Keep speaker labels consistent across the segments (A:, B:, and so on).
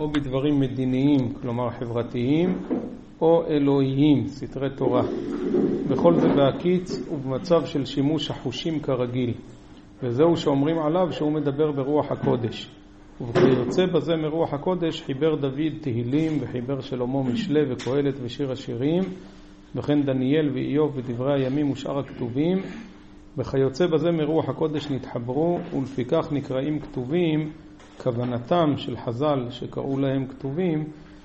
A: או בדברים מדיניים, כלומר חברתיים, או אלוהיים, סתרי תורה. בכל זה בהקיץ ובמצב של שימוש החושים כרגיל. וזהו שאומרים עליו שהוא מדבר ברוח הקודש. וכיוצא בזה מרוח הקודש חיבר דוד תהילים וחיבר שלמה משלי וקהלת ושיר השירים, וכן דניאל ואיוב ודברי הימים ושאר הכתובים. וכיוצא בזה מרוח הקודש נתחברו, ולפיכך נקראים כתובים, כוונתם של חז"ל שקראו להם כתובים,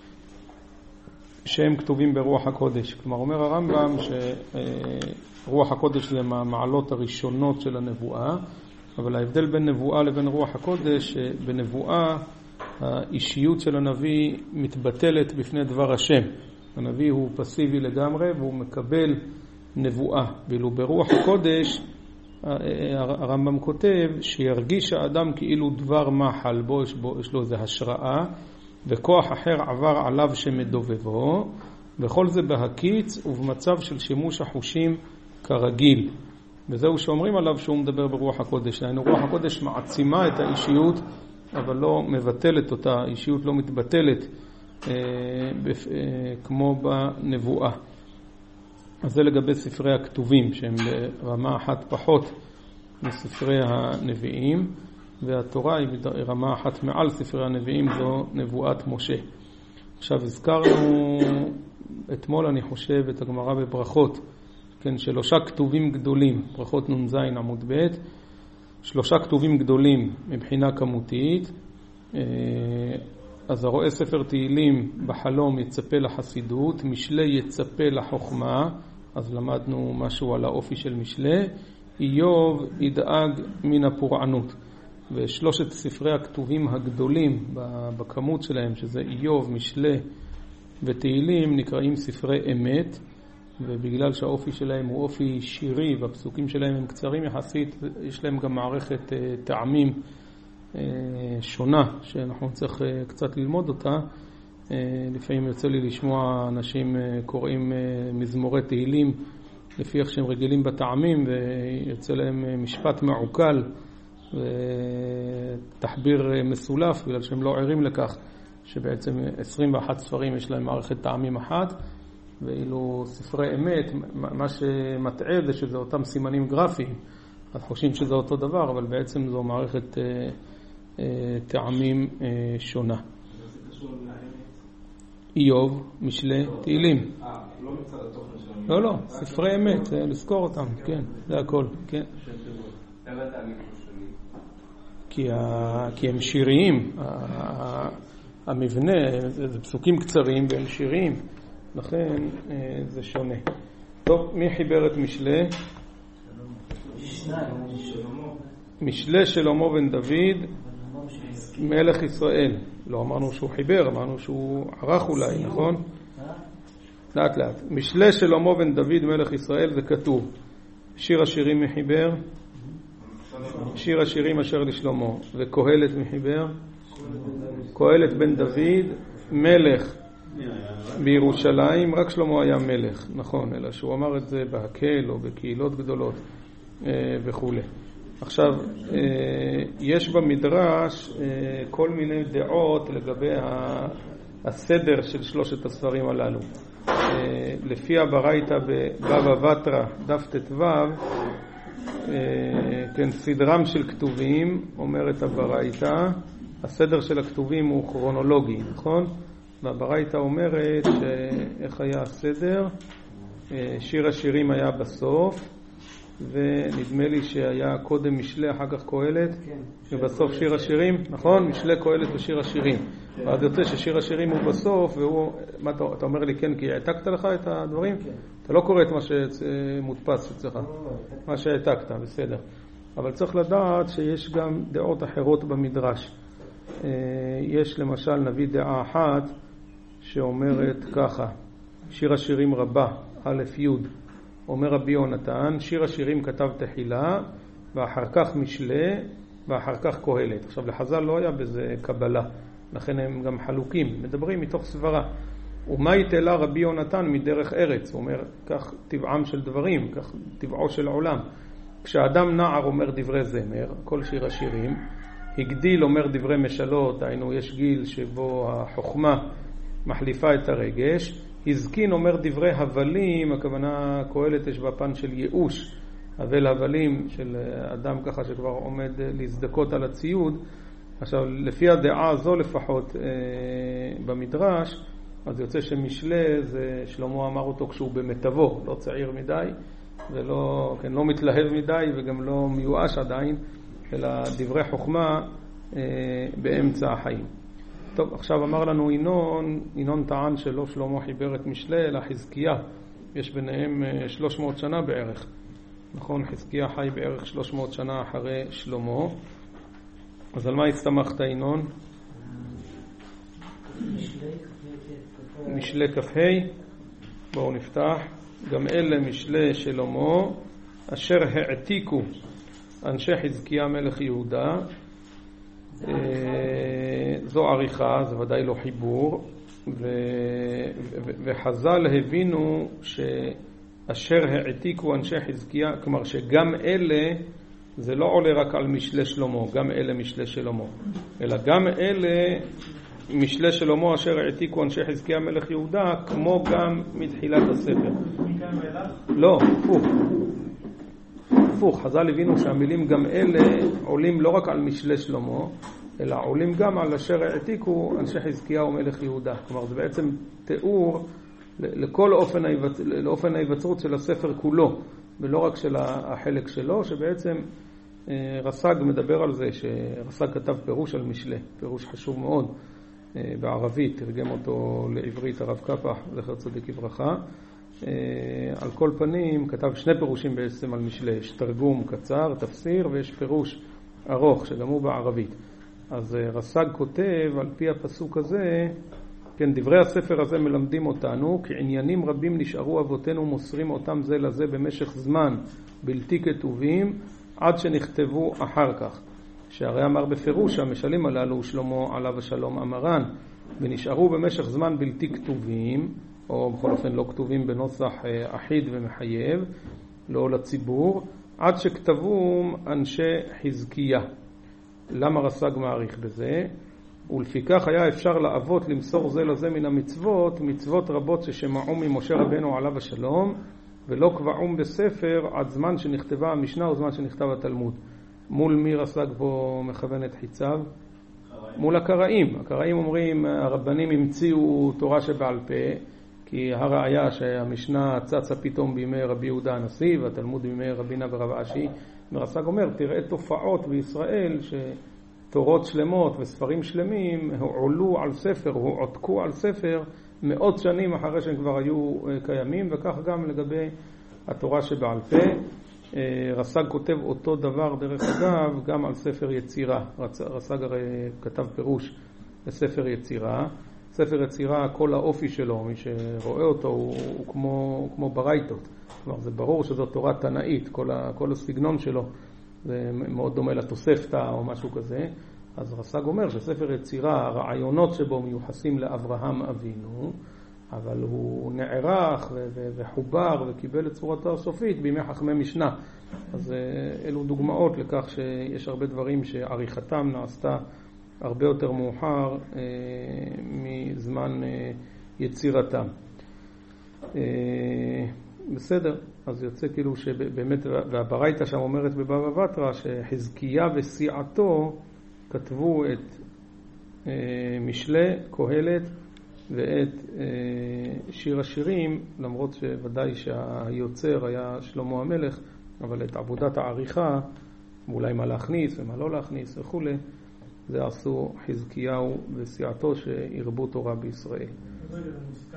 A: שהם כתובים ברוח הקודש. כלומר אומר הרמב"ם שרוח הקודש זה מהמעלות הראשונות של הנבואה, אבל ההבדל בין נבואה לבין רוח הקודש, בנבואה האישיות של הנביא מתבטלת בפני דבר השם. הנביא הוא פסיבי לגמרי והוא מקבל נבואה, ואילו ברוח הקודש הרמב"ם כותב שירגיש האדם כאילו דבר מחל בו, יש לו איזו השראה וכוח אחר עבר עליו שמדובבו, וכל זה בהקיץ ובמצב של שימוש החושים כרגיל. וזהו שאומרים עליו שהוא מדבר ברוח הקודש. רוח הקודש מעצימה את האישיות אבל לא מבטלת אותה, האישיות לא מתבטלת כמו בנבואה. אז זה לגבי ספרי הכתובים שהם ברמה אחת פחות מספרי הנביאים, והתורה היא רמה אחת מעל ספרי הנביאים, זו נבואת משה. עכשיו הזכרנו אתמול אני חושב את הגמרא בברכות, כן, שלושה כתובים גדולים, ברכות נ"ז עמוד ב', שלושה כתובים גדולים מבחינה כמותית. אז הרואה ספר תהילים בחלום יצפה לחסידות, משלי יצפה לחוכמה, אז למדנו משהו על האופי של משלי, איוב ידאג מן הפורענות. ושלושת ספרי הכתובים הגדולים בכמות שלהם, שזה איוב, משלי ותהילים, נקראים ספרי אמת, ובגלל שהאופי שלהם הוא אופי שירי והפסוקים שלהם הם קצרים יחסית, יש להם גם מערכת טעמים שונה שאנחנו צריך קצת ללמוד אותה. לפעמים יוצא לי לשמוע אנשים קוראים מזמורי תהילים לפי איך שהם רגילים בטעמים, ויוצא להם משפט מעוקל ותחביר מסולף בגלל שהם לא ערים לכך שבעצם 21 ספרים יש להם מערכת טעמים אחת, ואילו ספרי אמת מה שמטעה זה שזה אותם סימנים גרפיים, אז חושבים שזה אותו דבר, אבל בעצם זו מערכת טעמים שונה. איוב, משלי, תהילים.
B: לא מצד התוכן שלנו.
A: לא, ספרי אמת, לזכור אותם, כן, זה הכל, כן.
B: למה טעמים חושבים?
A: כי הם שיריים, המבנה, זה פסוקים קצרים והם שיריים, לכן זה שונה. טוב, מי חיבר את משלי? משלי שלמה בן דוד, מלך ישראל. לא אמרנו שהוא חיבר, אמרנו שהוא ערך אולי, נכון? לאט לאט. משלי שלמה בן דוד מלך ישראל זה כתוב. שיר השירים מחיבר, שיר השירים אשר לשלמה. וקהלת מחיבר, קהלת בן דוד מלך בירושלים, רק שלמה היה מלך, נכון, אלא שהוא אמר את זה בהקל או בקהילות גדולות וכו'. עכשיו, יש במדרש כל מיני דעות לגבי הסדר של שלושת הספרים הללו. לפי הברייתא בבבא בתרא, דף ט"ו, כן, סדרם של כתובים, אומרת הברייתא, הסדר של הכתובים הוא כרונולוגי, נכון? והברייתא אומרת שאיך היה הסדר, שיר השירים היה בסוף, ונדמה לי שהיה קודם משלי, אחר כך קהלת, ובסוף שיר השירים, נכון? משלי, קהלת ושיר השירים. ואז יוצא ששיר השירים הוא בסוף, והוא, מה אתה אומר לי כן, כי העתקת לך את הדברים? אתה לא קורא את מה שמודפס אצלך, מה שהעתקת, בסדר. אבל צריך לדעת שיש גם דעות אחרות במדרש. יש למשל נביא דעה אחת שאומרת ככה, שיר השירים רבה, א' י', אומר רבי יונתן, שיר השירים כתב תחילה, ואחר כך משלי, ואחר כך קהלת. עכשיו לחז"ל לא היה בזה קבלה, לכן הם גם חלוקים, מדברים מתוך סברה. ומה יתלה רבי יונתן מדרך ארץ? הוא אומר, כך טבעם של דברים, כך טבעו של עולם. כשאדם נער אומר דברי זמר, כל שיר השירים, הגדיל אומר דברי משלות, היינו יש גיל שבו החוכמה מחליפה את הרגש. הזקין אומר דברי הבלים, הכוונה קהלת יש בפן של ייאוש, אבל הבלים של אדם ככה שכבר עומד להזדקות על הציוד. עכשיו לפי הדעה הזו לפחות במדרש, אז יוצא שמשלה זה שלמה אמר אותו כשהוא במטבו, לא צעיר מדי ולא כן, לא מתלהב מדי וגם לא מיואש עדיין, אלא דברי חוכמה באמצע החיים. טוב, עכשיו אמר לנו ינון טען שלא שלמה חיבר את משלה אלא חזקיה, יש ביניהם 300 שנה בערך, נכון? חזקיה חי בערך 300 שנה אחרי שלמה. אז על מה הסתמכת ינון? משלה כ"ה. בואו נפתח. גם אלה משלה שלמה אשר העתיקו אנשי חזקיה מלך יהודה. זו עריכה, זה ודאי לא חיבור, וחז"ל הבינו שאשר העתיקו אנשי חזקיה, כלומר שגם אלה, זה לא עולה רק על משלה שלמה, גם אלה משלה שלמה, אלא גם אלה משלה שלמה אשר העתיקו אנשי חזקיה מלך יהודה, כמו גם מתחילת הספר. לא, הפוך, חז"ל הבינו שהמילים גם אלה עולים לא רק על משלה שלמה, אלא עולים גם על אשר העתיקו אנשי חזקיה ומלך יהודה. כלומר זה בעצם תיאור לכל אופן ההיווצרות של הספר כולו, ולא רק של החלק שלו, שבעצם רס"ג מדבר על זה, שרס"ג כתב פירוש על משלה, פירוש חשוב מאוד בערבית, תרגם אותו לעברית הרב קפח, זכר צדיק לברכה. על כל פנים כתב שני פירושים בעצם על משלה, יש תרגום קצר, תפסיר, ויש פירוש ארוך שגם הוא בערבית. אז רס"ג כותב על פי הפסוק הזה, כן, דברי הספר הזה מלמדים אותנו כי עניינים רבים נשארו אבותינו מוסרים אותם זה לזה במשך זמן בלתי כתובים עד שנכתבו אחר כך. שהרי אמר בפירוש המשלים הללו שלמה עליו השלום אמרן, ונשארו במשך זמן בלתי כתובים, או בכל אופן לא כתובים בנוסח אחיד ומחייב, לא לציבור, עד שכתבו אנשי חזקיה. למה רס"ג מעריך בזה? ולפיכך היה אפשר לאבות למסור זה לזה מן המצוות, מצוות רבות ששמעו ממשה רבנו עליו השלום, ולא קבעום בספר עד זמן שנכתבה המשנה או זמן שנכתב התלמוד. מול מי רס"ג פה מכוון את חיציו? מול הקראים. הקראים אומרים הרבנים המציאו תורה שבעל פה, כי הראיה שהמשנה צצה פתאום בימי רבי יהודה הנשיא והתלמוד בימי רבינה ורב אשי. רס"ג אומר תראה תופעות בישראל שתורות שלמות וספרים שלמים הועלו על ספר, הועתקו על ספר מאות שנים אחרי שהם כבר היו קיימים, וכך גם לגבי התורה שבעל פה. רס"ג כותב אותו דבר דרך אגב גם על ספר יצירה. רס"ג הרי כתב פירוש בספר יצירה. ספר יצירה, כל האופי שלו, מי שרואה אותו הוא כמו ברייתות. כלומר זה ברור שזו תורה תנאית, כל הסגנון שלו זה מאוד דומה לתוספתא או משהו כזה. אז רס"ג אומר שספר יצירה, הרעיונות שבו מיוחסים לאברהם אבינו, אבל הוא נערך וחובר וקיבל את צורתו הסופית בימי חכמי משנה. אז אלו דוגמאות לכך שיש הרבה דברים שעריכתם נעשתה הרבה יותר מאוחר מזמן יצירתם. בסדר, אז יוצא כאילו שבאמת, והברייתא שם אומרת בבבא בתרא שחזקיה וסיעתו כתבו את משלי, קהלת ואת שיר השירים, למרות שוודאי שהיוצר היה שלמה המלך, אבל את עבודת העריכה, ואולי מה להכניס ומה לא להכניס וכו', זה עשו חזקיהו וסיעתו שהרבו תורה בישראל.
C: זה מוסכם?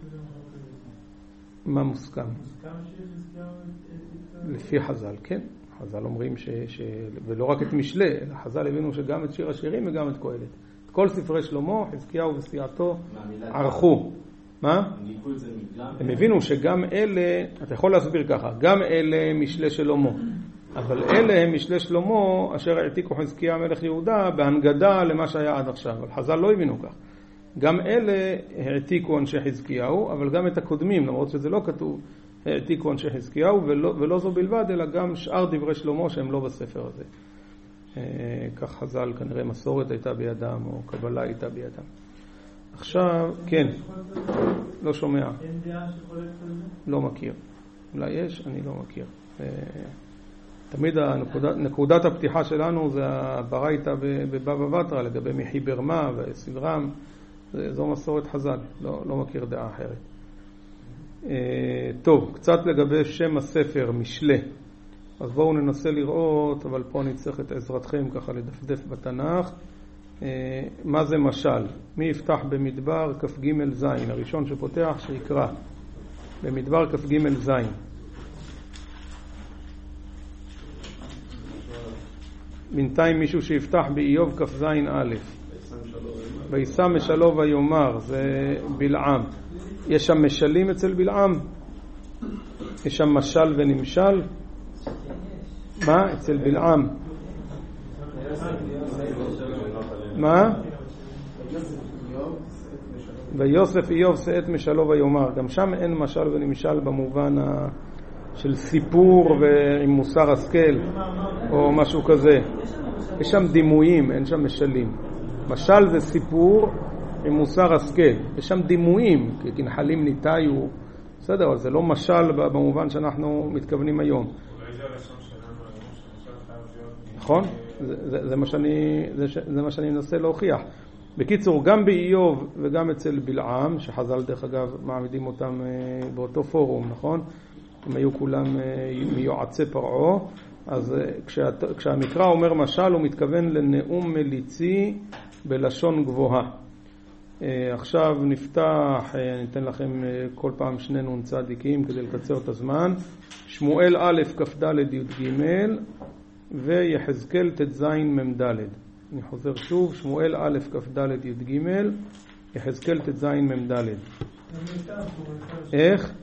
A: מה מוסכם?
C: מוסכם שחזקיהו...
A: לפי חז"ל, כן. חז"ל אומרים ולא רק את משלי, אלא חז"ל הבינו שגם את שיר השירים וגם את קהלת. את כל ספרי שלמה, חזקיהו וסיעתו ערכו. מה? הם הבינו שגם אלה, אתה יכול להסביר ככה, גם אלה משלי שלמה. אבל אלה הם משלי שלמה אשר העתיקו חזקיה מלך יהודה בהנגדה למה שהיה עד עכשיו. אבל חז"ל לא הבינו כך. גם אלה העתיקו אנשי חזקיהו, אבל גם את הקודמים, למרות שזה לא כתוב, העתיקו אנשי חזקיהו, ולא זו בלבד, אלא גם שאר דברי שלמה שהם לא בספר הזה. כך חז"ל, כנראה מסורת הייתה בידם או קבלה הייתה בידם. עכשיו, כן, לא שומע.
C: אין דעה שחולקת על זה?
A: לא מכיר. אולי יש, אני לא מכיר. תמיד נקודת הפתיחה שלנו זה הברייתא בבבא בתרא לגבי מחיבר מה וסדרם. זו מסורת חז"ל, לא מכיר דעה אחרת. טוב, קצת לגבי שם הספר, משלי. אז בואו ננסה לראות, אבל פה אני צריך את עזרתכם ככה לדפדף בתנ"ך. מה זה משל? מי יפתח במדבר כ"ג זין? הראשון שפותח שיקרא. במדבר כ"ג זין. בינתיים מישהו שיפתח באיוב כ"ז א'. וישא משלו ויאמר, זה בלעם. יש שם משלים אצל בלעם? יש שם משל ונמשל? מה? אצל בלעם. מה? ויוסף איוב שאת משלו ויאמר. גם שם אין משל ונמשל במובן של סיפור ועם מוסר השכל או משהו כזה. יש שם דימויים, אין שם משלים. משל זה סיפור עם מוסר השכל. יש שם דימויים, כי כנחלים ניתאיו. בסדר, אבל זה לא משל במובן שאנחנו מתכוונים היום.
D: אולי זה הלשון שלנו היום, שמשל חייב להיות...
A: נכון? זה מה שאני מנסה להוכיח. בקיצור, גם באיוב וגם אצל בלעם, שחז"ל דרך אגב מעמידים אותם באותו פורום, נכון? הם היו כולם מיועצי פרעה. אז כשהמקרא אומר משל, הוא מתכוון לנאום מליצי בלשון גבוהה. עכשיו נפתח, אני אתן לכם כל פעם שני נון צדיקים כדי לקצר את הזמן. שמואל א' כ"ד י"ג ויחזקאל ט"ז מ"ד. אני חוזר שוב, שמואל א' כ"ד י"ג, יחזקאל ט"ז מ"ד. איך?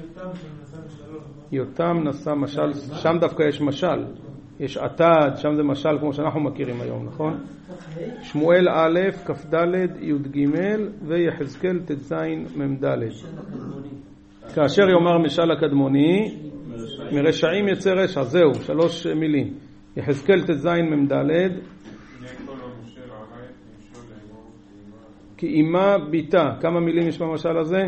A: יותם נשא משל, שם דווקא יש משל. יש עתד, שם זה משל כמו שאנחנו מכירים היום, נכון? שמואל א' כ"ד י"ג ויחזקאל ט"ז מ"ד. כאשר יאמר משל הקדמוני, מרשעים יצא רשע. זהו, 3 מילים. יחזקאל ט"ז מ"ד. כי אימה ביתה. כמה מילים יש במשל הזה?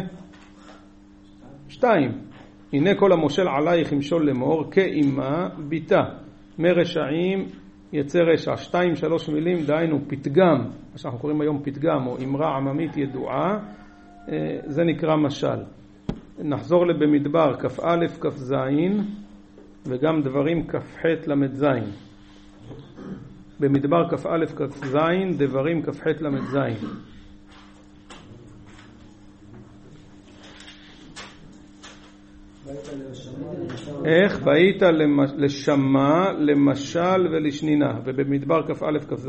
A: 2. הנה כל המושל עלייך ימשול לאמור, כאימה ביתה. מרשעים יצא רשע. 2-3 מילים, דהיינו פתגם, מה שאנחנו קוראים היום פתגם, או אמרה עממית ידועה, זה נקרא משל. נחזור לבמדבר כ"א כ"ז, וגם דברים כ"ח למ"ז. במדבר כ"א כ"ז, דברים כ"ח למ"ז. איך? והיית לשמה, למשל ולשנינה. ובמדבר כ"א כ"ז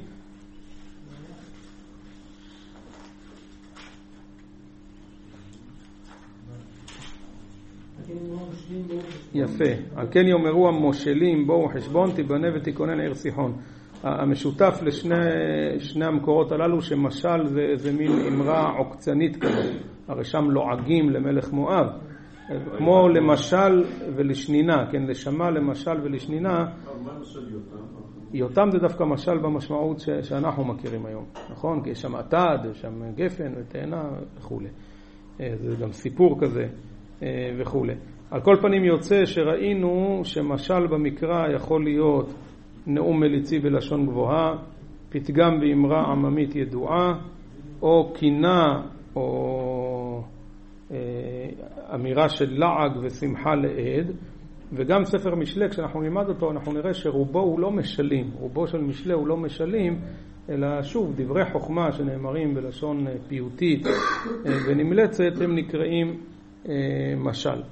A: יפה. על כן יאמרו המושלים בואו חשבון תיבנה ותיכונן עיר סיחון. המשותף לשני המקורות הללו שמשל זה מין אמרה עוקצנית כזאת. הרי שם לועגים למלך מואב. כמו למשל ולשנינה, כן, לשמה, למשל ולשנינה.
D: מה משל יותם?
A: יותם זה דווקא משל במשמעות שאנחנו מכירים היום, נכון? כי יש שם עתד, יש שם גפן ותאנה וכו'. זה גם סיפור כזה וכו'. על כל פנים יוצא שראינו שמשל במקרא יכול להיות נאום מליצי בלשון גבוהה, פתגם באמרה עממית ידועה, או קינה או אמירה של לעג ושמחה לעד. וגם ספר משלי, כשאנחנו נלמד אותו, אנחנו נראה שרובו הוא לא משלים. רובו של משלי הוא לא משלים, אלא שוב, דברי חוכמה שנאמרים בלשון פיוטית ונמלצת, הם נקראים משל.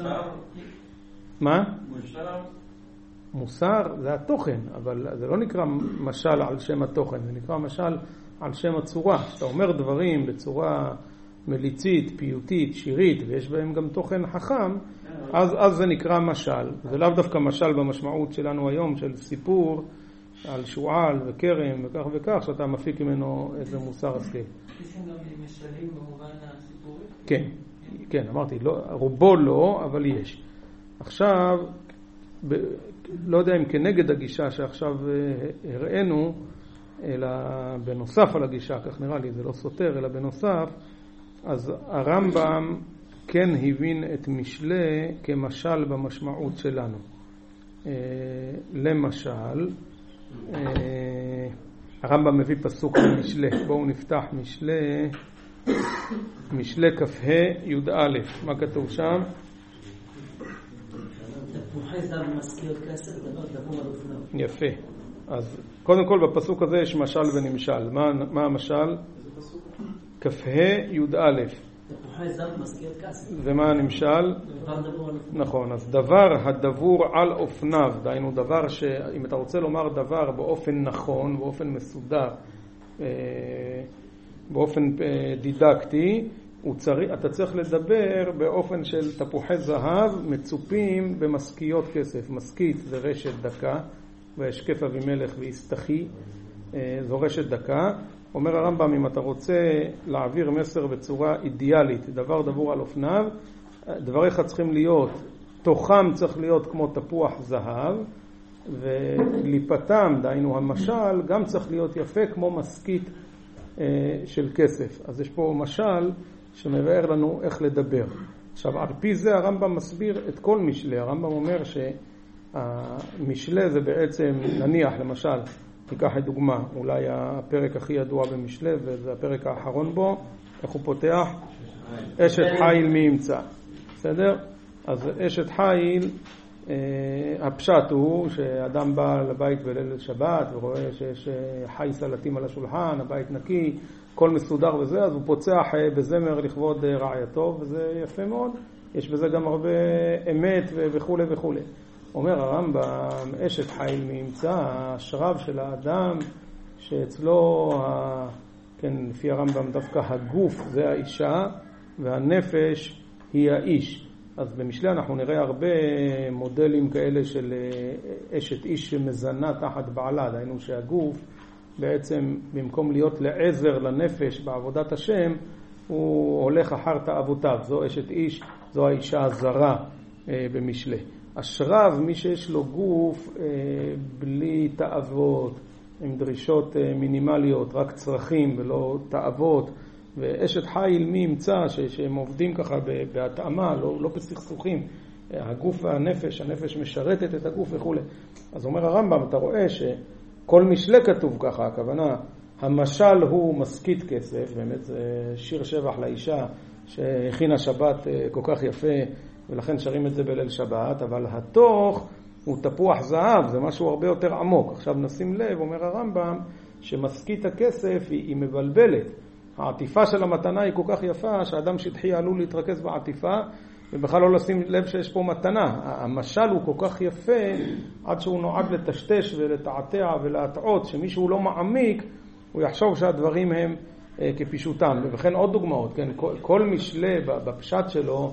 A: מה? מוסר זה התוכן, אבל זה לא נקרא משל על שם התוכן, זה נקרא משל על שם הצורה. שאתה אומר דברים בצורה מליצית, פיוטית, שירית, ויש בהם גם תוכן חכם, אז זה נקרא משל. זה לאו דווקא משל במשמעות שלנו היום, של סיפור על שועל וכרם וכך וכך, שאתה מפיק ממנו איזה מוסר השכל.
E: יש גם משלים במובן הסיפורי?
A: כן, כן, אמרתי, לא, רובו לא, אבל יש. עכשיו, לא יודע אם כנגד הגישה שעכשיו הראינו, אלא בנוסף על הגישה, כך נראה לי, זה לא סותר, אלא בנוסף, אז הרמב"ם כן הבין את משלי כמשל במשמעות שלנו. למשל, הרמב"ם מביא פסוק במשלי. בואו נפתח משלי כ"ה י"א. מה כתוב שם?
E: תפוחי זהב מזכיר כסף, דבר דבור על אופניו.
A: יפה. אז קודם כל בפסוק הזה יש משל ונמשל. מה המשל? כ"ה י"א.
E: תפוחי זהב מזכיר כסף.
A: ומה הנמשל?
E: דבר דבור על אופניו.
A: נכון, אז דבר הדבור על אופניו, דהיינו דבר שאם אתה רוצה לומר דבר באופן נכון, באופן מסודר, באופן דידקטי, אתה צריך לדבר באופן של תפוחי זהב מצופים במשכיות כסף. משכית זה רשת דקה, וישקף אבימלך ויסתחי, זו רשת דקה. אומר הרמב"ם, אם אתה רוצה להעביר מסר בצורה אידיאלית, דבר דבור על אופניו, דבריך צריכים להיות, תוכם צריך להיות כמו תפוח זהב, וקליפתם, דהיינו המשל, גם צריך להיות יפה כמו משכית של כסף. אז יש פה משל שמבאר לנו איך לדבר. עכשיו, על פי זה הרמב"ם מסביר את כל משלי. הרמב"ם אומר שהמשלי זה בעצם, נניח למשל, ניקח את דוגמה, אולי הפרק הכי ידוע במשלי, וזה הפרק האחרון בו, איך הוא פותח? אשת חיל מי ימצא. בסדר? אז אשת חיל, הפשט הוא שאדם בא לבית בליל שבת ורואה שיש חי סלטים על השולחן, הבית נקי, כל מסודר וזה, אז הוא פוצח בזמר לכבוד רעייתו, וזה יפה מאוד. יש בזה גם הרבה אמת וכו' וכו'. אומר הרמב"ם, אשת חיל מי ימצא, השרב של האדם שאצלו, כן, לפי הרמב"ם דווקא הגוף זה האישה והנפש היא האיש. אז במשלי אנחנו נראה הרבה מודלים כאלה של אשת איש שמזנה תחת בעלה, דהיינו שהגוף בעצם במקום להיות לעזר לנפש בעבודת השם, הוא הולך אחר תאוותיו. זו אשת איש, זו האישה הזרה במשלי. השרב, מי שיש לו גוף בלי תאוות, עם דרישות מינימליות, רק צרכים ולא תאוות, ואשת חיל מי ימצא שהם עובדים ככה בהתאמה, לא בסכסוכים, הגוף והנפש, הנפש משרתת את הגוף וכו'. אז אומר הרמב"ם, אתה רואה שכל משלי כתוב ככה, הכוונה, המשל הוא משכית כסף, באמת זה שיר שבח לאישה שהכינה שבת כל כך יפה, ולכן שרים את זה בליל שבת, אבל התוך הוא תפוח זהב, זה משהו הרבה יותר עמוק. עכשיו נשים לב, אומר הרמב"ם, שמשכית הכסף היא מבלבלת. העטיפה של המתנה היא כל כך יפה, שאדם שטחי עלול להתרכז בעטיפה, ובכלל לא לשים לב שיש פה מתנה. המשל הוא כל כך יפה, עד שהוא נועד לטשטש ולתעתע ולהטעות, שמישהו לא מעמיק, הוא יחשוב שהדברים הם כפישותם. ובכן עוד דוגמאות, כן? כל משלי בפשט שלו,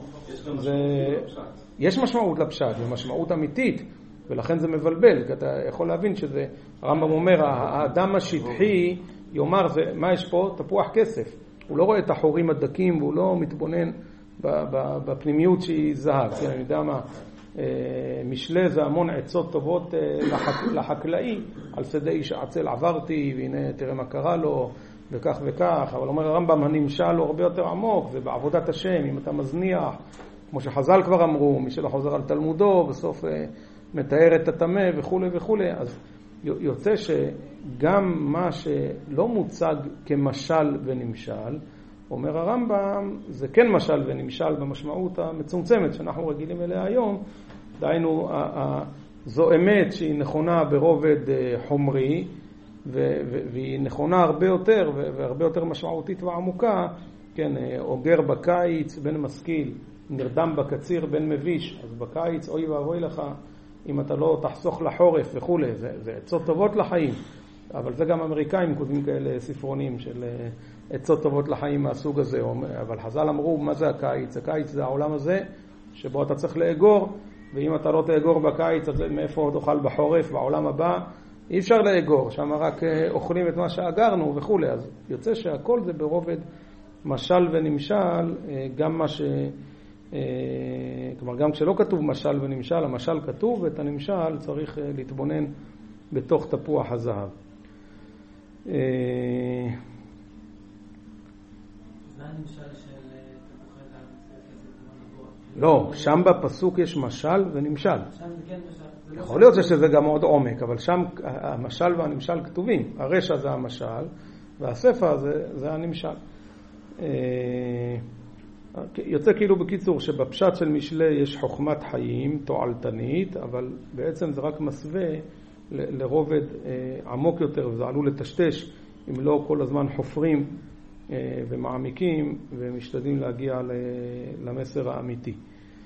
A: יש משמעות לפשט, זה משמעות אמיתית, ולכן זה מבלבל, כי אתה יכול להבין שזה, הרמב"ם אומר, האדם השטחי יאמר, מה יש פה? תפוח כסף. הוא לא רואה את החורים הדקים, והוא לא מתבונן בפנימיות שהיא זהב. כן, אני יודע מה, משלי זה המון עצות טובות לחקלאי, על שדה איש עצל עברתי, והנה תראה מה קרה לו, וכך וכך. אבל אומר הרמב"ם, הנמשל הוא הרבה יותר עמוק, זה בעבודת השם, אם אתה מזניח, כמו שחז"ל כבר אמרו, מי שלא חוזר על תלמודו, בסוף מתאר את הטמא וכו' וכו'. אז יוצא שגם מה שלא מוצג כמשל ונמשל, אומר הרמב"ם, זה כן משל ונמשל במשמעות המצומצמת שאנחנו רגילים אליה היום, דהיינו, זו אמת שהיא נכונה ברובד חומרי, והיא נכונה הרבה יותר, והרבה יותר משמעותית ועמוקה, כן, אוגר בקיץ בן משכיל, נרדם בקציר בן מביש, אז בקיץ אוי ואבוי לך, אם אתה לא תחסוך לחורף וכו', זה עצות טובות לחיים. אבל זה גם אמריקאים כותבים כאלה ספרונים של עצות טובות לחיים מהסוג הזה. אבל חז"ל אמרו, מה זה הקיץ? הקיץ זה העולם הזה שבו אתה צריך לאגור, ואם אתה לא תאגור בקיץ, אז מאיפה תאכל בחורף, בעולם הבא? אי אפשר לאגור, שם רק אוכלים את מה שאגרנו וכו'. אז יוצא שהכל זה ברובד משל ונמשל, גם מה כלומר, גם כשלא כתוב משל ונמשל, המשל כתוב, ואת הנמשל צריך להתבונן בתוך תפוח הזהב.
E: זה הנמשל של תפוחי זהב כסף?
A: לא, שם בפסוק יש משל ונמשל.
E: שם זה כן משל.
A: יכול להיות שזה גם עוד עומק, אבל שם המשל והנמשל כתובים. הרשע זה המשל, והספר זה הנמשל. יוצא כאילו בקיצור שבפשט של משלי יש חוכמת חיים תועלתנית, אבל בעצם זה רק מסווה לרובד עמוק יותר, וזה עלול לטשטש אם לא כל הזמן חופרים ומעמיקים ומשתדלים להגיע למסר האמיתי.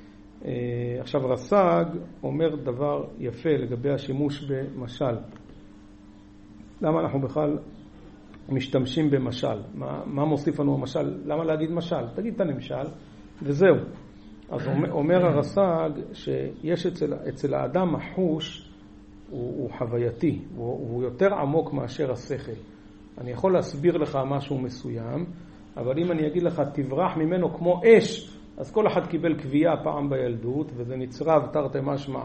A: עכשיו רס"ג אומר דבר יפה לגבי השימוש במשל. למה אנחנו בכלל משתמשים במשל? מה מוסיף לנו המשל? למה להגיד משל? תגיד את הנמשל וזהו. אז אומר הרס"ג שיש אצל האדם החוש הוא חווייתי, הוא יותר עמוק מאשר השכל. אני יכול להסביר לך משהו מסוים, אבל אם אני אגיד לך תברח ממנו כמו אש, אז כל אחד קיבל קביעה פעם בילדות, וזה נצרב תרתי משמע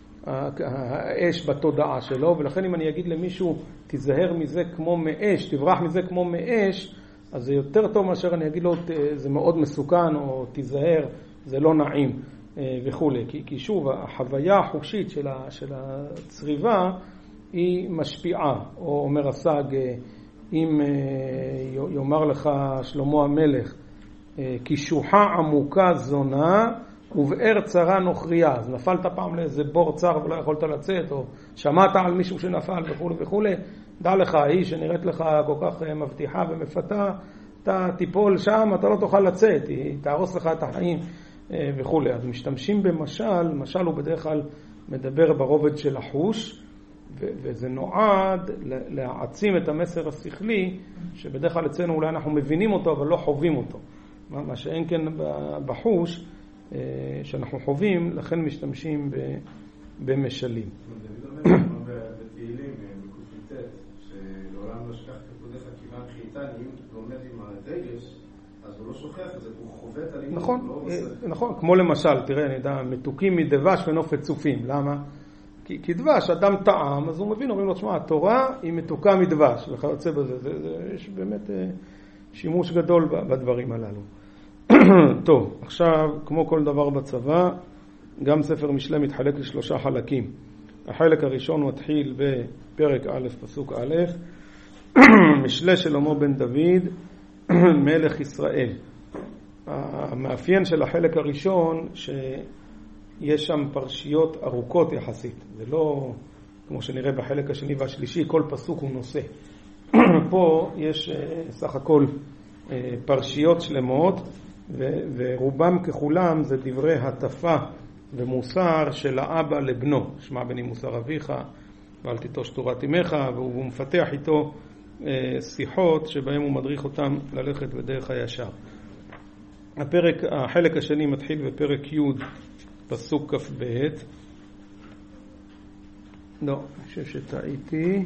A: האש בתודעה שלו, ולכן אם אני אגיד למישהו תיזהר מזה כמו מאש, תברח מזה כמו מאש, אז זה יותר טוב מאשר אני אגיד לו זה מאוד מסוכן, או תיזהר, זה לא נעים וכו'. כי שוב, החוויה החושית של הצריבה היא משפיעה, או אומר רס"ג, אם יאמר לך שלמה המלך, כי שוחה עמוקה זונה ובאר צרה נוכריה, אז נפלת פעם לאיזה בור צר ולא יכולת לצאת, או שמעת על מישהו שנפל וכו' וכו', דע לך, היא שנראית לך כל כך מבטיחה ומפתה, אתה תיפול שם, אתה לא תוכל לצאת, היא תהרוס לך את החיים וכו'. אז משתמשים במשל, משל הוא בדרך כלל מדבר ברובד של החוש, וזה נועד להעצים את המסר השכלי, שבדרך כלל אצלנו אולי אנחנו מבינים אותו, אבל לא חווים אותו. מה שאין כן בחוש, שאנחנו חווים, לכן משתמשים במשלים.
D: דוד אומר בתהילים, בק"ט, שלעולם לא שכח כפודיך כיוון חייתני, אם הוא עומד עם הדגש, אז הוא לא שוכח את זה, הוא חווה את הלימוד.
A: נכון, כמו למשל, תראה, אני יודע, מתוקים מדבש ונופת צופים. למה? כי דבש, אדם טעם, אז הוא מבין, אומרים לו, תשמע, התורה היא מתוקה מדבש, וכיוצא בזה. יש באמת שימוש גדול בדברים הללו. טוב, עכשיו, כמו כל דבר בצבא, גם ספר משלי מתחלק לשלושה חלקים. החלק הראשון מתחיל בפרק א', פסוק א', משלי שלמה בן דוד, מלך ישראל. המאפיין של החלק הראשון, שיש שם פרשיות ארוכות יחסית. זה לא, כמו שנראה בחלק השני והשלישי, כל פסוק הוא נושא. פה יש סך הכל פרשיות שלמות, ורובם ככולם זה דברי הטפה ומוסר של האבא לבנו. שמע בני מוסר אביך, ואל תיטוש תורת אמך, והוא מפתח איתו שיחות שבהם הוא מדריך אותם ללכת בדרך הישר. החלק השני מתחיל בפרק י' פסוק כ"ב. לא, אני חושב שטעיתי.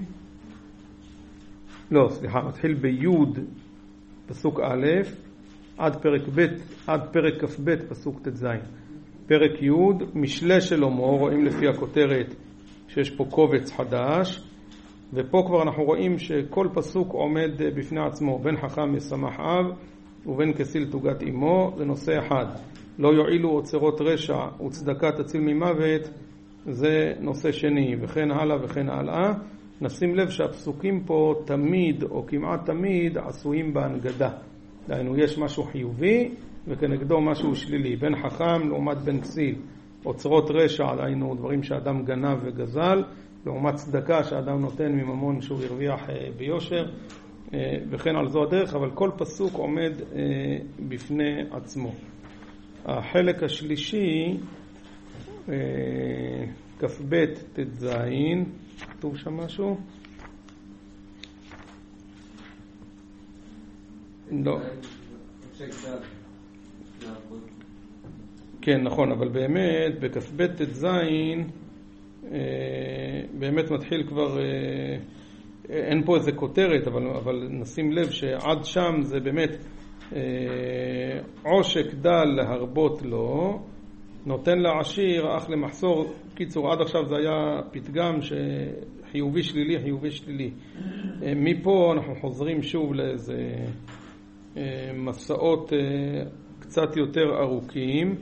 A: לא, סליחה, מתחיל בי' פסוק א' עד פרק ב', עד פרק כ"ב פסוק ט"ז. פרק י' משלי שלמה, רואים לפי הכותרת שיש פה קובץ חדש, ופה כבר אנחנו רואים שכל פסוק עומד בפני עצמו, בין חכם ישמח אב ובין כסיל תוגת אמו, זה נושא אחד. לא יועילו אוצרות רשע וצדקה תציל ממוות, זה נושא שני, וכן הלאה וכן הלאה. נשים לב שהפסוקים פה תמיד או כמעט תמיד עשויים בהנגדה. דהיינו יש משהו חיובי וכנגדו משהו שלילי, בין חכם לעומת בין כסיל. אוצרות רשע, דהיינו דברים שאדם גנב וגזל, לעומת צדקה שאדם נותן מממון שהוא הרוויח ביושר, וכן על זו הדרך, אבל כל פסוק עומד בפני עצמו. החלק השלישי, כ"ב ט"ז, כתוב שם משהו? לא. כן, נכון, אבל באמת בכ"ב ט"ז באמת מתחיל כבר אין פה איזה כותרת, אבל נשים לב שעד שם זה באמת עושק דל להרבות לו, נותן לעשיר אך למחסור. קיצור, עד עכשיו זה היה פתגם שחיובי שלילי, חיובי שלילי. מפה אנחנו חוזרים שוב לאיזה מסעות קצת יותר ארוכים,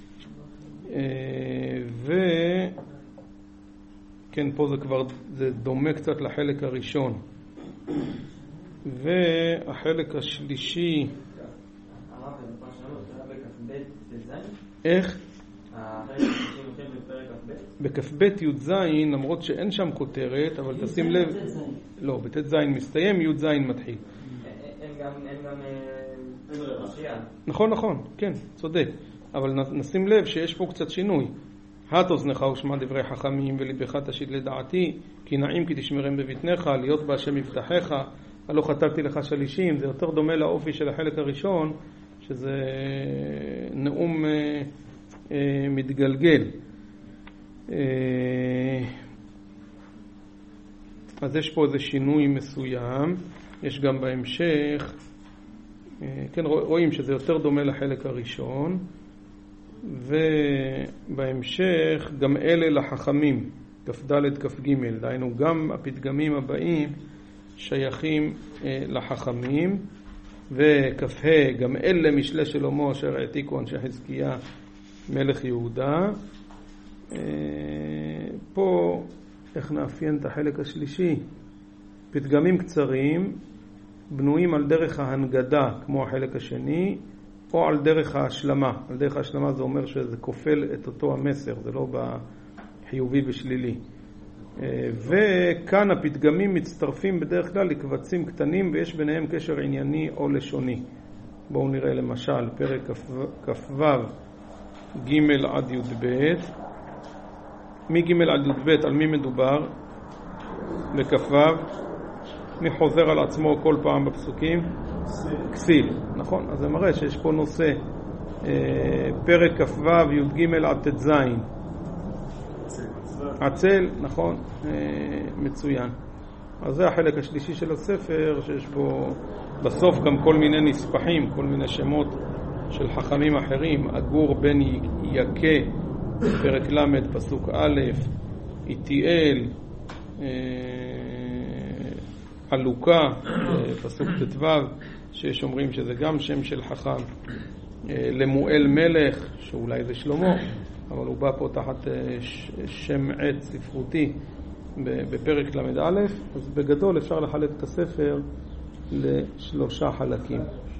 A: כן, פה זה כבר זה דומה קצת לחלק הראשון. והחלק השלישי, איך? בכ"ב י"ז, למרות שאין שם כותרת, אבל תשים לב, לא, בט"ז מסתיים, י"ז מתחיל.
B: אין גם רשייה.
A: נכון, כן, צודק. אבל נשים לב שיש פה קצת שינוי. הט אוזנך ושמע דברי חכמים ולבך תשיט לדעתי, כי נעים כי תשמרם בבטנך, להיות בהשם מבטחך, הלא חטאתי לך שלישים. זה יותר דומה לאופי של החלק הראשון, שזה נאום מתגלגל. אז יש פה איזה שינוי מסוים. יש גם בהמשך, כן, רואים שזה יותר דומה לחלק הראשון, ובהמשך גם אלה לחכמים, כ"ד כ"ג, דהיינו גם הפתגמים הבאים שייכים לחכמים, וכ"ה גם אלה משלי שלמה אשר העתיקו אנשי חזקיה מלך יהודה. פה איך נאפיין את החלק השלישי? פתגמים קצרים בנויים על דרך ההנגדה כמו החלק השני, או על דרך ההשלמה. על דרך ההשלמה זה אומר שזה כופל את אותו המסר, זה לא בחיובי ושלילי. וכאן הפתגמים מצטרפים בדרך כלל לקבצים קטנים ויש ביניהם קשר ענייני או לשוני. בואו נראה למשל פרק כ"ו ג' עד י"ב. מג' עד י"ב על מי מדובר? בכ"ו. מי חוזר על עצמו כל פעם בפסוקים? כסיל, נכון? אז זה מראה שיש פה נושא. פרק כ"ו י"ג עד ט"ז עצל, נכון? מצוין. אז זה החלק השלישי של הספר, שיש בו בסוף גם כל מיני נספחים, כל מיני שמות של חכמים אחרים. אגור בן יקה, פרק למד, פסוק א', איתיאל, חלוקה, פסוק ט"ו, שיש אומרים שזה גם שם של חכם. למואל מלך, שאולי זה שלמה, אבל הוא בא פה תחת שם עץ ספרותי בפרק למד א'. אז בגדול אפשר לחלק את הספר לשלושה חלקים.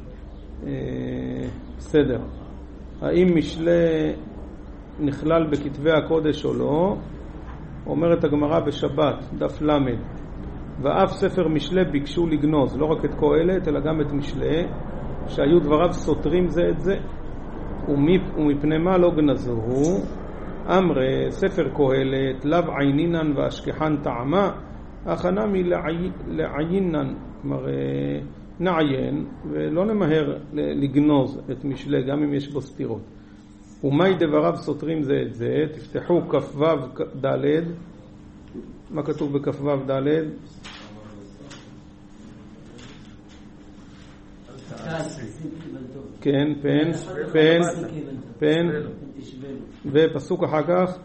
A: בסדר. האם משלי נכלל בכתבי הקודש או לא? אומרת הגמרא בשבת, דף למד, ואף ספר משלי ביקשו לגנוז, לא רק את קהלת אלא גם את משלי, שהיו דבריו סותרים זה את זה, ומפני מה לא גנזוהו? אמרי ספר קהלת לאו עיינינן ואשכחן טעמה, הכנה מלעיינן, כלומר נעיין ולא נמהר לגנוז את משלי גם אם יש בו סתירות. ומאי דבריו סותרים זה את זה? תפתחו כ"ו ד'. מה כתוב בכ"ו ד'? כן, פן ופסוק אחר כך.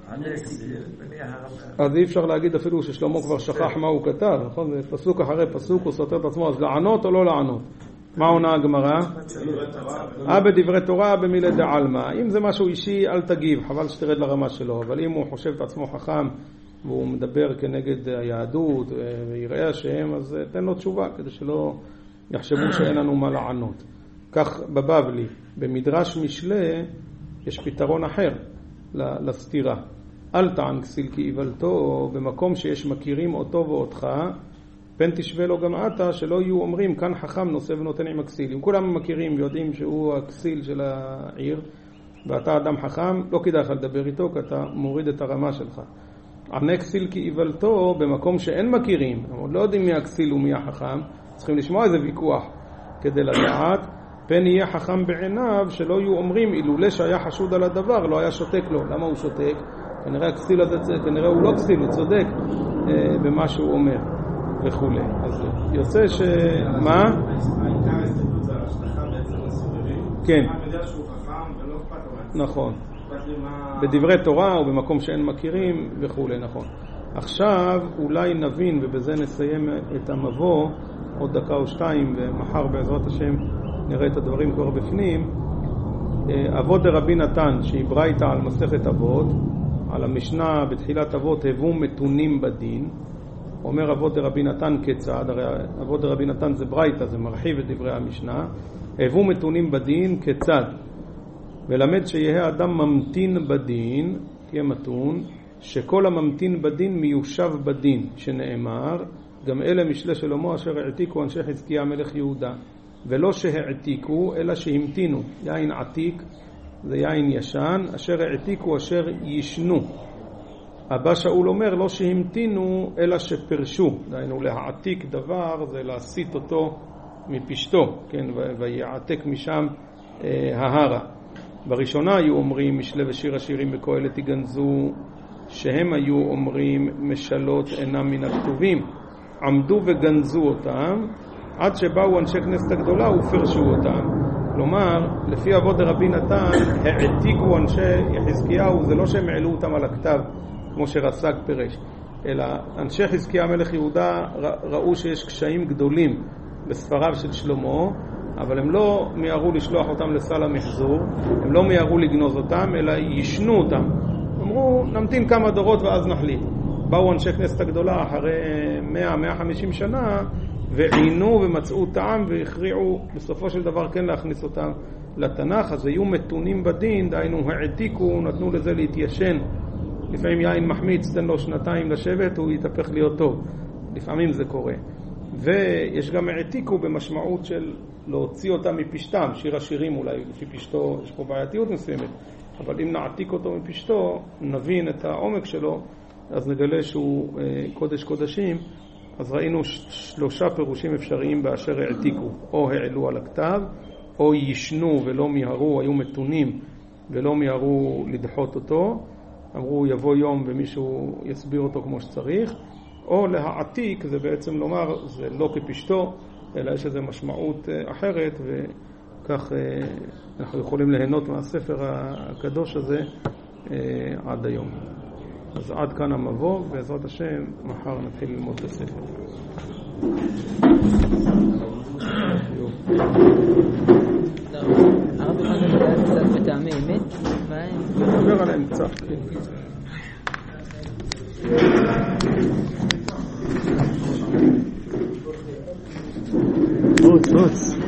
A: אז אי אפשר להגיד אפילו ששלמה כבר שכח מה הוא כתב, נכון? זה פסוק אחרי פסוק, הוא סותר את עצמו. אז לענות או לא לענות? מה עונה הגמרא? בדברי תורה במילי דעלמא. אם זה משהו אישי אל תגיב, חבל שתרד לרמה שלו. אבל אם הוא חושב את עצמו חכם והוא מדבר כנגד היהדות ויראה השם, אז תן לו תשובה כדי שלא יחשבו שאין לנו מה לענות. כך בבבלי, במדרש משלי יש פתרון אחר לסתירה. אל תען כסיל כי איוולתו, במקום שיש מכירים אותו ואותך, פן תשווה לו גם אתה, שלא יהיו אומרים כאן חכם נושא ונותן עם הכסיל. אם כולם מכירים ויודעים שהוא הכסיל של העיר ואתה אדם חכם, לא כדאי לך לדבר איתו כי אתה מוריד את הרמה שלך. ענה כסיל כי איוולתו, במקום שאין מכירים, עוד לא יודעים מי הכסיל ומי החכם, צריכים לשמוע איזה ויכוח כדי לדעת. פן יהיה חכם בעיניו, שלא יהיו אומרים אילולא שהיה חשוד על הדבר לא היה שותק לו. למה הוא שותק? כנראה הכסיל הזה, כנראה הוא לא כסיל, הוא צודק במה שהוא אומר. וכו'. אז יוצא מה?
D: העיקר ההסתכלות זה ההשלכה בעצם לסובבים.
A: כן.
D: אני יודע שהוא חכם ולא אכפת לו מעצמו.
A: נכון.
D: אכפת לי מה...
A: בדברי תורה או במקום שאין מכירים וכו', נכון. עכשיו אולי נבין, ובזה נסיים את המבוא, עוד דקה או שתיים, ומחר בעזרת השם נראה את הדברים כבר בפנים. אבות דרבי נתן, שהיא ברייתא על מסכת אבות, על המשנה בתחילת אבות, הבו מתונים בדין. אומר אבות דרבי נתן כיצד, הרי אבות דרבי נתן זה ברייתא, זה מרחיב את דברי המשנה. הבו מתונים בדין כיצד, ולמד שיהיה אדם ממתין בדין, תהיה מתון, שכל הממתין בדין מיושב בדין, שנאמר, גם אלה משלי שלמה אשר העתיקו אנשי חזקיה מלך יהודה, ולא שהעתיקו אלא שהמתינו. יין עתיק זה יין ישן, אשר העתיקו אשר ישנו. אבא שאול אומר לא שהמתינו אלא שפרשו, דהיינו להעתיק דבר זה להסיט אותו מפשטו, כן, ויעתק משם ההרה. בראשונה היו אומרים משלי ושיר השירים בקהלת יגנזו, שהם היו אומרים משלות אינם מן הכתובים, עמדו וגנזו אותם עד שבאו אנשי כנסת הגדולה ופרשו אותם. כלומר, לפי אבות דרבי נתן העתיקו אנשי יחזקיהו, זה לא שהם העלו אותם על הכתב כמו שרס"ג פירש, אלא אנשי חזקיה מלך יהודה ראו שיש קשיים גדולים בספריו של שלמה, אבל הם לא מיהרו לשלוח אותם לסל המחזור, הם לא מיהרו לגנוז אותם, אלא ישנו אותם. אמרו, נמתין כמה דורות ואז נחליט. באו אנשי כנסת הגדולה אחרי 100-150 שנה, ועינו ומצאו טעם והכריעו בסופו של דבר כן להכניס אותם לתנ"ך. אז היו מתונים בדין, דהיינו העתיקו, נתנו לזה להתיישן. לפעמים יין מחמיץ, תן לו 2 לשבת, הוא יתהפך להיות טוב. לפעמים זה קורה. ויש גם העתיקו במשמעות של להוציא אותם מפשטם. שיר השירים אולי לפי פשטו יש פה בעייתיות מסוימת, אבל אם נעתיק אותו מפשטו, נבין את העומק שלו, אז נגלה שהוא קודש קודשים. אז ראינו 3 פירושים אפשריים באשר העתיקו, או העלו על הכתב, או ישנו ולא מיהרו, היו מתונים ולא מיהרו לדחות אותו, אמרו יבוא יום ומישהו יסביר אותו כמו שצריך, או להעתיק, זה בעצם לומר, זה לא כפשטו, אלא יש איזו משמעות אחרת, וכך אנחנו יכולים ליהנות מהספר הקדוש הזה עד היום. אז עד כאן המבוא, בעזרת השם מחר נתחיל ללמוד את הספר.
F: הרב אחד מדבר קצת בטעמי אמת?
A: נדבר עליהם קצת, כן.
E: בוץ